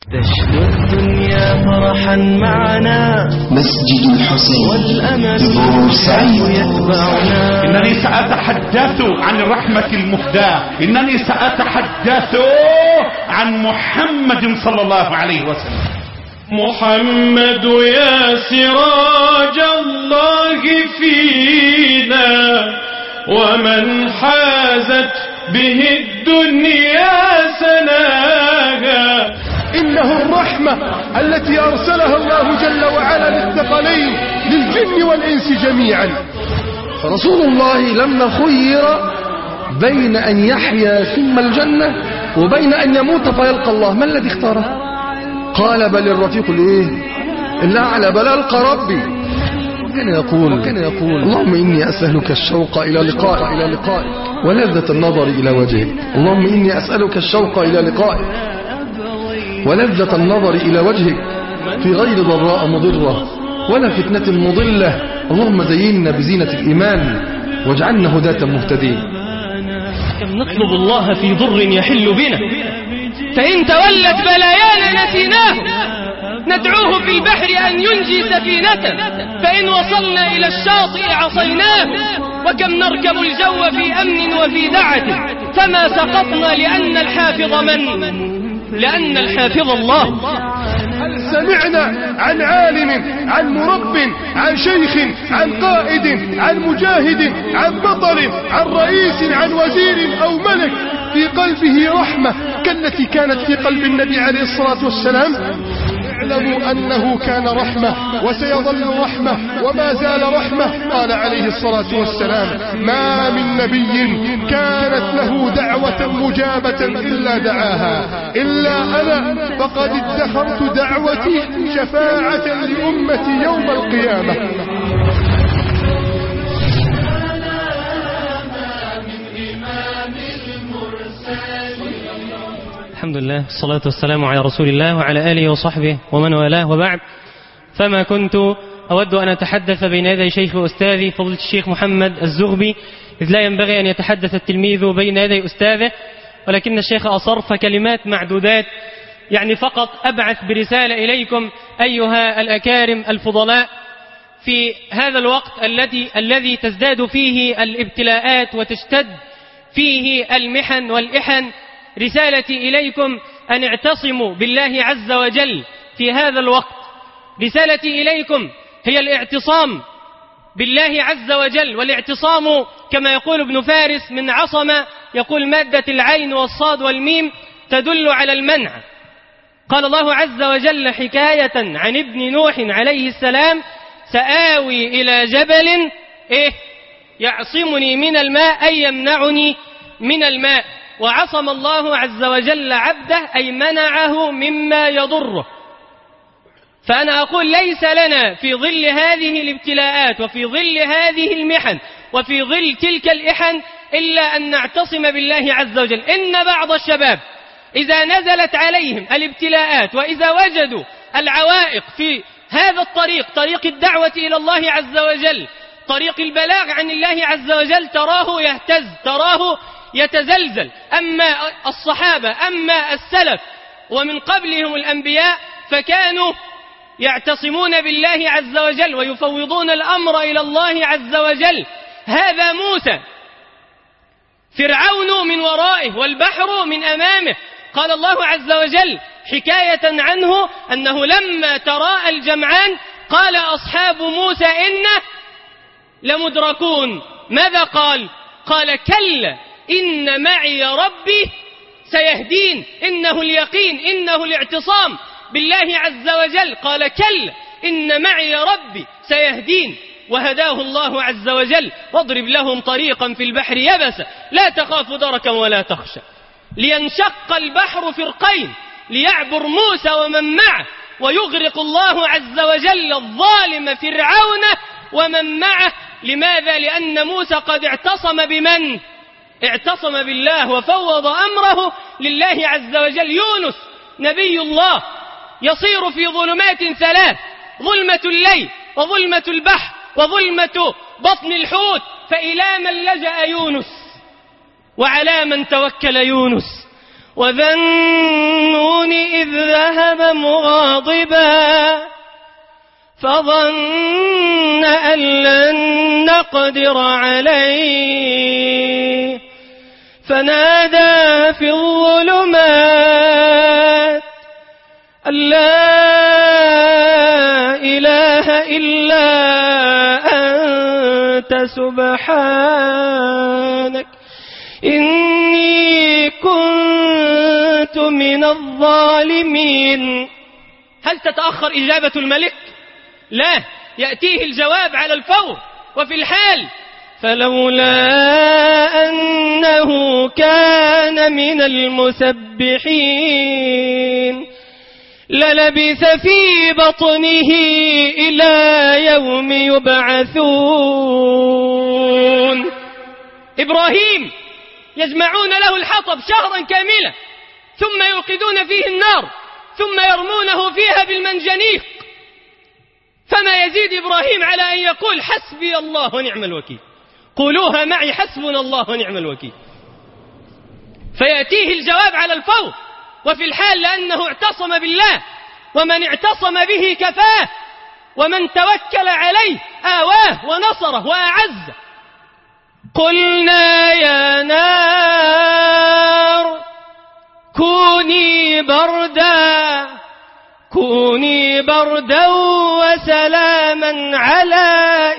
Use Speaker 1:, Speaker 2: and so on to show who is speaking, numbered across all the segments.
Speaker 1: تشنو الدنيا فرحا معنا
Speaker 2: مسجد الحسين
Speaker 1: والأمل
Speaker 2: بورسعيد
Speaker 1: يتبعنا.
Speaker 3: إنني سأتحدث عن الرحمة المهداة، إنني سأتحدث عن محمد صلى الله عليه وسلم.
Speaker 4: محمد يا سراج الله فينا، ومن حازت به الدنيا سناها.
Speaker 5: إنه الرحمة التي أرسلها الله جل وعلا للثقلين للجن والإنس جميعا.
Speaker 6: فرسول الله لما خير بين أن يحيا ثم الجنة وبين أن يموت فيلقى الله، ما الذي اختاره؟ قال بل الرفيق الأعلى، بل ألقى ربي. وكان يقول اللهم إني أسألك الشوق إلى لقائك ولذة النظر إلى وجهك. اللهم إني أسألك الشوق إلى لقائك ولذة النظر إلى وجهك في غير ضراء مضرة ولا فتنة مضلة. اللهم زيننا بزينة الإيمان واجعلنا هداة مهتدين.
Speaker 7: كم نطلب الله في ضر يحل بنا، فإن تولت بلايانا نسيناه. ندعوه في البحر أن ينجي سفينة، فإن وصلنا إلى الشاطئ عصيناه. وكم نركب الجو في أمن وفي دعة، فما سقطنا لأن الحافظ الله.
Speaker 5: هل سمعنا عن عالم، عن مرب، عن شيخ، عن قائد، عن مجاهد، عن بطل، عن رئيس، عن وزير أو ملك في قلبه رحمة كالتي كانت في قلب النبي عليه الصلاة والسلام؟ اعلموا أنه كان رحمة وسيظل رحمة وما زال رحمة. قال عليه الصلاة والسلام: ما من نبي كانت له دعوة مجابة إلا دعاها، إلا أنا فقد ادخرت دعوتي شفاعة لأمتي يوم القيامة.
Speaker 7: الحمد لله، الصلاة والسلام على رسول الله وعلى آله وصحبه ومن والاه، وبعد. فما كنت أود أن أتحدث بين يدي شيخ وأستاذي فضيلة الشيخ محمد الزغبي، إذ لا ينبغي أن يتحدث التلميذ بين يدي أستاذه، ولكن الشيخ أصر فكلمات معدودات. يعني فقط أبعث برسالة إليكم أيها الأكارم الفضلاء في هذا الوقت الذي تزداد فيه الابتلاءات وتشتد فيه المحن والإحن. رسالتي إليكم أن اعتصموا بالله عز وجل في هذا الوقت. رسالتي إليكم هي الاعتصام بالله عز وجل، والاعتصام كما يقول ابن فارس من عصم، يقول مادة العين والصاد والميم تدل على المنع. قال الله عز وجل حكاية عن ابن نوح عليه السلام: سآوي إلى جبل يعصمني من الماء، أي يمنعني من الماء. وعصم الله عز وجل عبده، أي منعه مما يضره. فأنا أقول ليس لنا في ظل هذه الابتلاءات وفي ظل هذه المحن وفي ظل تلك الإحن إلا أن نعتصم بالله عز وجل. إن بعض الشباب إذا نزلت عليهم الابتلاءات وإذا وجدوا العوائق في هذا الطريق، طريق الدعوة إلى الله عز وجل، طريق البلاغ عن الله عز وجل، تراه يهتز، تراه يتزلزل. أما الصحابة، أما السلف ومن قبلهم الأنبياء، فكانوا يعتصمون بالله عز وجل ويفوضون الأمر إلى الله عز وجل. هذا موسى، فرعون من ورائه والبحر من أمامه. قال الله عز وجل حكاية عنه أنه لما تراءى الجمعان قال أصحاب موسى إنه لمدركون. ماذا قال؟ قال كلا إن معي ربي سيهدين. إنه اليقين، إنه الاعتصام بالله عز وجل. قال كلا إن معي ربي سيهدين، وهداه الله عز وجل. واضرب لهم طريقا في البحر يبسا لا تخاف دركا ولا تخشى. لينشق البحر فرقين ليعبر موسى ومن معه، ويغرق الله عز وجل الظالم فرعون ومن معه. لماذا؟ لأن موسى قد اعتصم بمن؟ اعتصم بالله وفوض أمره لله عز وجل. يونس نبي الله يصير في ظلمات ثلاث: ظلمة الليل وظلمة البحر وظلمة بطن الحوت. فإلى من لجأ يونس؟ وعلى من توكل يونس؟ وذا النون إذ ذهب مغاضبا فظن أن لن نقدر عليه فنادى في الظلمات أن لا إله إلا أنت سبحانك إني كنت من الظالمين. هل تتأخر إجابة الملك؟ لا، يأتيه الجواب على الفور وفي الحال. فلولا أنه كان من المسبحين للبث في بطنه إلى يوم يبعثون. إبراهيم يجمعون له الحطب شهرا كاملا ثم يوقدون فيه النار ثم يرمونه فيها بالمنجنيق، فما يزيد إبراهيم على أن يقول حسبي الله ونعم الوكيل. قولوها معي: حسبنا الله ونعم الوكيل. فيأتيه الجواب على الفور وفي الحال، لأنه اعتصم بالله، ومن اعتصم به كفاه، ومن توكل عليه آواه ونصره وأعزه. قلنا يا نار كوني بردا وسلاما على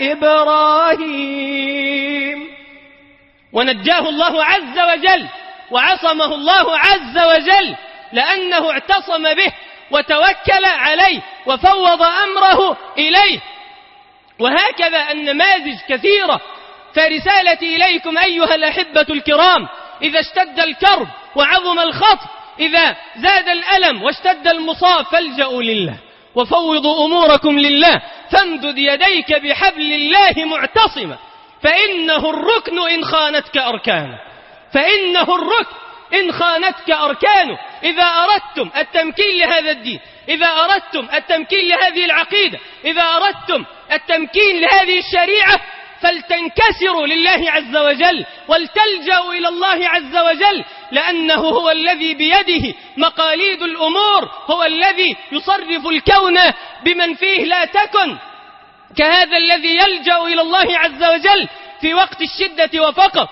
Speaker 7: إبراهيم. ونجاه الله عز وجل وعصمه الله عز وجل لأنه اعتصم به وتوكل عليه وفوض أمره إليه. وهكذا النماذج كثيرة. فرسالتي إليكم أيها الأحبة الكرام: إذا اشتد الكرب وعظم الخطب، إذا زاد الألم واشتد المصاب، فالجأوا لله وفوضوا أموركم لله، فامدد يديك بحبل الله معتصما، فإنه الركن إن خانتك أركانه، فإنه الركن إن خانتك أركانه. إذا أردتم التمكين لهذا الدين، إذا أردتم التمكين لهذه العقيدة، إذا أردتم التمكين لهذه الشريعة، فلتنكسروا لله عز وجل ولتلجأوا إلى الله عز وجل، لأنه هو الذي بيده مقاليد الأمور، هو الذي يصرف الكون بمن فيه لا تكن، كهذا الذي يلجأ إلى الله عز وجل في وقت الشدة وفقط.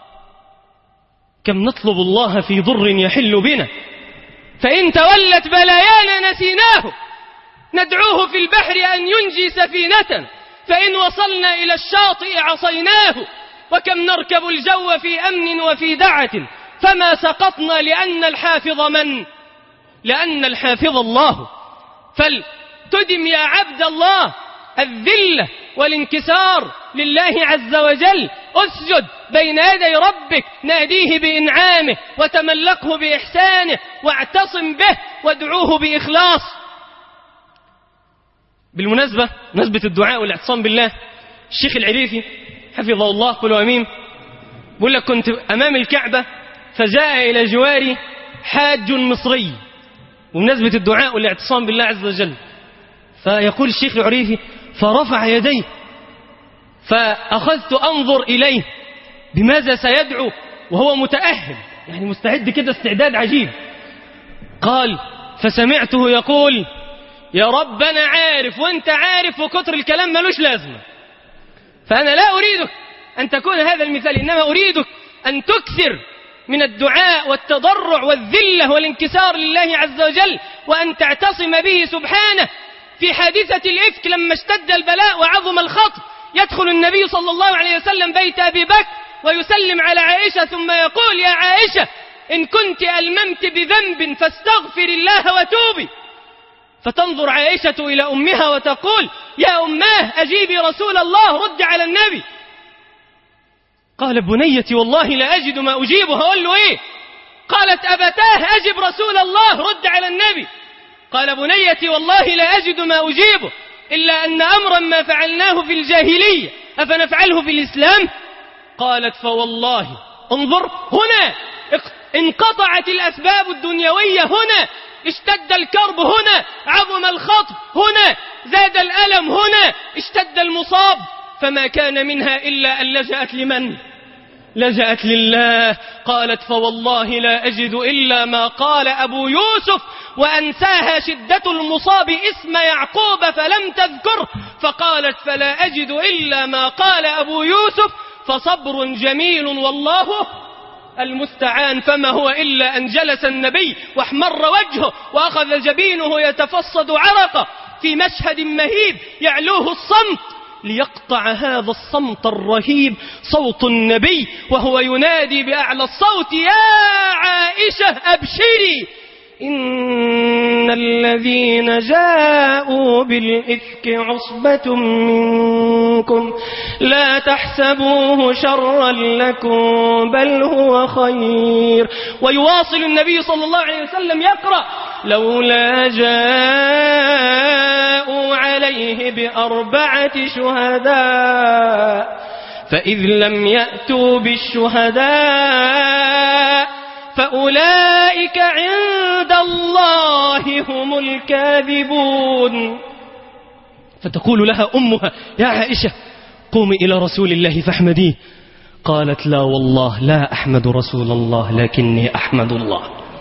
Speaker 7: كم نطلب الله في ضر يحل بنا، فإن تولت بلايانا نسيناه، ندعوه في البحر أن ينجي سفينة، فإن وصلنا إلى الشاطئ عصيناه. وكم نركب الجو في أمن وفي دعة فما سقطنا، لأن الحافظ من؟ لأن الحافظ الله. فلتدم يا عبد الله الذلة والانكسار لله عز وجل، أسجد بين يدي ربك، ناديه بإنعامه وتملقه بإحسانه واعتصم به وادعوه بإخلاص. بالمناسبة، نسبة الدعاء والاعتصام بالله، الشيخ العريفي حفظه الله كل أمين بقول لك: كنت أمام الكعبة فجاء إلى جواري حاج مصري، وبمناسبة الدعاء والاعتصام بالله عز وجل، فيقول الشيخ العريفي: فرفع يديه فأخذت أنظر إليه بماذا سيدعو وهو متأهب، يعني مستعد كده استعداد عجيب. قال: فسمعته يقول: يا رب أنا عارف وأنت عارف، وكتر الكلام ملوش لازمة، فأنا لا أريدك أن تكون هذا المثال، إنما أريدك أن تكثر من الدعاء والتضرع والذلة والانكسار لله عز وجل، وأن تعتصم به سبحانه. في حادثة الإفك لما اشتد البلاء وعظم الخطب، يدخل النبي صلى الله عليه وسلم بيت أبي بكر ويسلم على عائشة، ثم يقول: يا عائشة إن كنت ألممت بذنب فاستغفر الله وتوبي. فتنظر عائشة إلى أمها وتقول: يا أماه أجيبي رسول الله، رد على النبي. قال: بنيتي والله لا أجد ما أجيبه. أقول له إيه؟ قالت: أبتاه أجب رسول الله، رد على النبي. قال: بنيتي والله لا أجد ما أجيبه إلا أن أمرا ما فعلناه في الجاهلية أفنفعله في الإسلام؟ قالت: فوالله انظر، هنا انقطعت الأسباب الدنيوية، هنا اشتد الكرب، هنا عظم الخطب، هنا زاد الألم، هنا اشتد المصاب، فما كان منها إلا أن لجأت لمن؟ لجأت لله. قالت فوالله لا أجد إلا ما قال أبو يوسف، وأنساها شدة المصاب اسم يعقوب فلم تذكره، فقالت فلا أجد إلا ما قال أبو يوسف، فصبر جميل والله المستعان. فما هو إلا أن جلس النبي واحمر وجهه وأخذ جبينه يتفصد عرقه في مشهد مهيب يعلوه الصمت، ليقطع هذا الصمت الرهيب صوت النبي وهو ينادي بأعلى الصوت: يا عائشة أبشري، إن الذين جاءوا بالإفك عصبة منكم لا تحسبوه شرا لكم بل هو خير. ويواصل النبي صلى الله عليه وسلم يقرأ: لولا جاءوا عليه بأربعة شهداء فإذ لم يأتوا بالشهداء فأولئك عند الله هم الكاذبون. فتقول لها أمها: يا عائشة قومي إلى رسول الله فاحمديه. قالت: لا والله لا أحمد رسول الله لكني أحمد الله.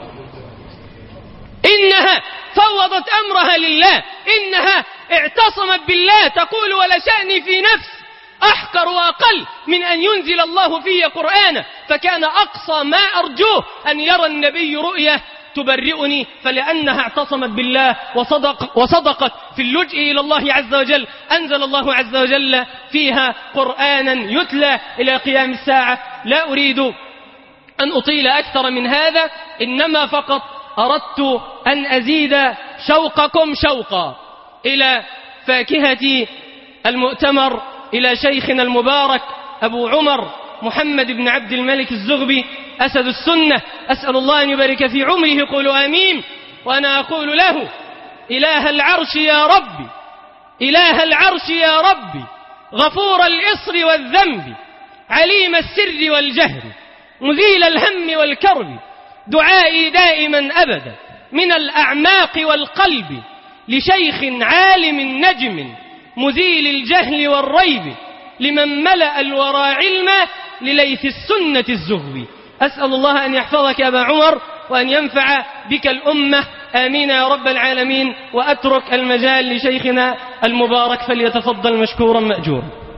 Speaker 7: إنها فوضت أمرها لله، إنها اعتصمت بالله، تقول: ولا شأني في نفس أحقر وأقل من أن ينزل الله في قرآنه، فكان أقصى ما أرجوه أن يرى النبي رؤية تبرئني، فلأنها اعتصمت بالله وصدقت في اللجء إلى الله عز وجل أنزل الله عز وجل فيها قرآنا يتلى إلى قيام الساعة. لا أريد أن أطيل أكثر من هذا، إنما فقط أردت أن أزيد شوقكم شوقا إلى فاكهة المؤتمر، إلى شيخنا المبارك أبو عمر محمد بن عبد الملك الزغبي أسد السنة. أسأل الله أن يبارك في عمره، قولوا آمين. وأنا أقول له: إله العرش يا ربي، إله العرش يا ربي، غفور الإصر والذنب، عليم السر والجهر، مزيل الهم والكرب، دعائي دائما أبدا من الأعماق والقلب لشيخ عالم نجم مزيل الجهل والريب، لمن ملأ الورى علما لليث السنة الزهبي. أسأل الله أن يحفظك أبا عمر وأن ينفع بك الأمة، آمين يا رب العالمين. وأترك المجال لشيخنا المبارك فليتفضل مشكورا مأجورا.